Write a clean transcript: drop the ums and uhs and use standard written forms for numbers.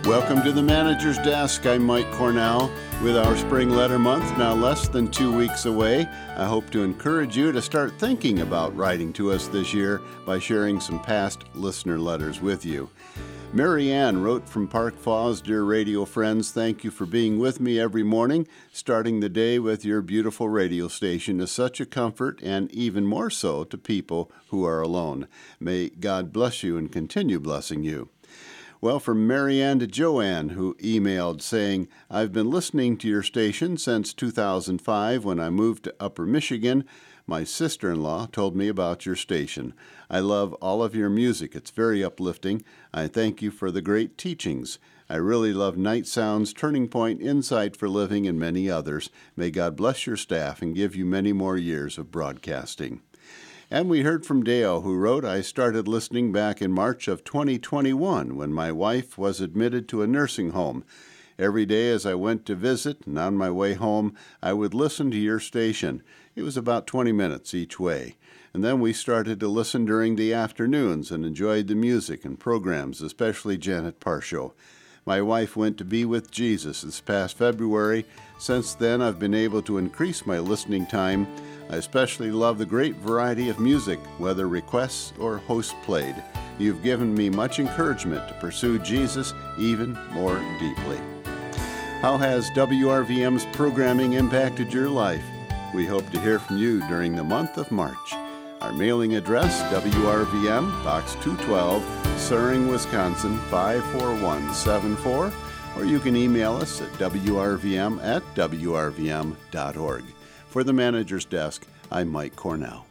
Welcome to the Manager's Desk. I'm Mike Cornell. With our spring letter month now less than 2 weeks away, I hope to encourage you to start thinking about writing to us this year by sharing some past listener letters with you. Mary Ann wrote from Park Falls, "Dear radio friends, thank you for being with me every morning. Starting the day with your beautiful radio station is such a comfort, and even more so to people who are alone. May God bless you and continue blessing you." Well, from Mary Ann to Joanne, who emailed saying, "I've been listening to your station since 2005 when I moved to Upper Michigan. My sister-in-law told me about your station. I love all of your music. It's very uplifting. I thank you for the great teachings. I really love Night Sounds, Turning Point, Insight for Living, and many others. May God bless your staff and give you many more years of broadcasting." And we heard from Dale, who wrote, "I started listening back in March of 2021 when my wife was admitted to a nursing home. Every day as I went to visit and on my way home, I would listen to your station. It was about 20 minutes each way. And then we started to listen during the afternoons and enjoyed the music and programs, especially Janet Parshow. My wife went to be with Jesus this past February. Since then, I've been able to increase my listening time. I especially love the great variety of music, whether requests or hosts played. You've given me much encouragement to pursue Jesus even more deeply." How has WRVM's programming impacted your life? We hope to hear from you during the month of March. Our mailing address, WRVM, Box 212, Suring, Wisconsin, 54174, or you can email us at wrvm@wrvm.org. For the Manager's Desk, I'm Mike Cornell.